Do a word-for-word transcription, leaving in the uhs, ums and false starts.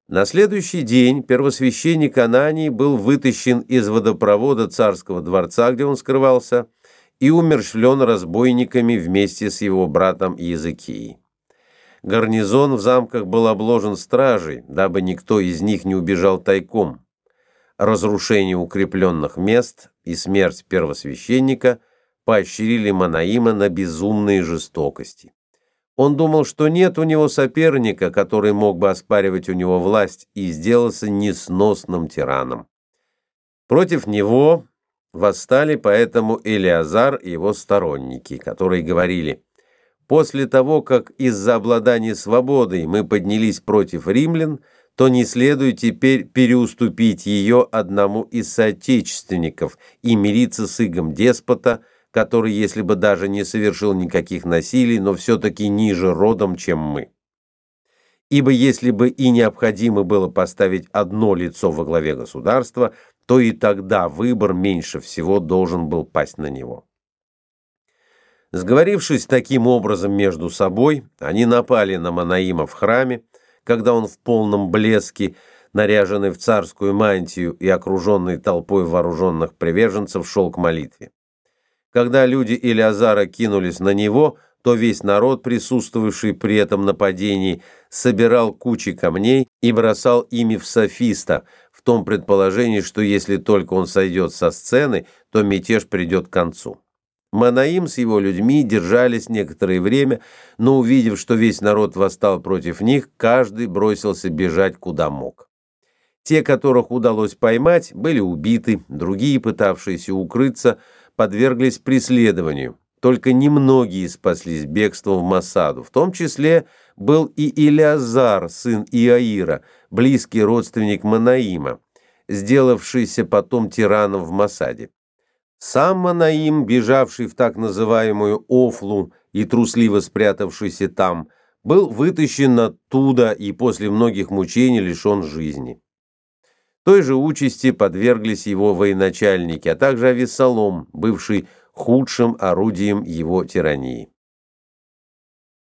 На следующий день первосвященник Ананий был вытащен из водопровода царского дворца, где он скрывался, и умерщвлен разбойниками вместе с его братом Иезекией. Гарнизон в замках был обложен стражей, дабы никто из них не убежал тайком. Разрушение укрепленных мест и смерть первосвященника поощрили Манаима на безумные жестокости. Он думал, что нет у него соперника, который мог бы оспаривать у него власть, и сделался несносным тираном. Против него восстали поэтому Элиазар и его сторонники, которые говорили: «После того, как из-за обладания свободой мы поднялись против римлян, то не следует теперь переуступить ее одному из соотечественников и мириться с игом деспота, который, если бы даже не совершил никаких насилий, но все-таки ниже родом, чем мы. Ибо если бы и необходимо было поставить одно лицо во главе государства, то и тогда выбор меньше всего должен был пасть на него». Сговорившись таким образом между собой, они напали на Манаима в храме, когда он в полном блеске, наряженный в царскую мантию и окруженный толпой вооруженных приверженцев, шел к молитве. Когда люди Элиазара кинулись на него, то весь народ, присутствовавший при этом нападении, собирал кучи камней и бросал ими в софиста, в том предположении, что если только он сойдет со сцены, то мятеж придет к концу. Манаим с его людьми держались некоторое время, но, увидев, что весь народ восстал против них, каждый бросился бежать куда мог. Те, которых удалось поймать, были убиты, другие, пытавшиеся укрыться, подверглись преследованию. Только немногие спаслись бегством в Массаду. В том числе был и Элиазар, сын Иаира, близкий родственник Манаима, сделавшийся потом тираном в Массаде. Сам Манаим, бежавший в так называемую Офлу и трусливо спрятавшийся там, был вытащен оттуда и после многих мучений лишен жизни. Той же участи подверглись его военачальники, а также Авессалом, бывший худшим орудием его тирании.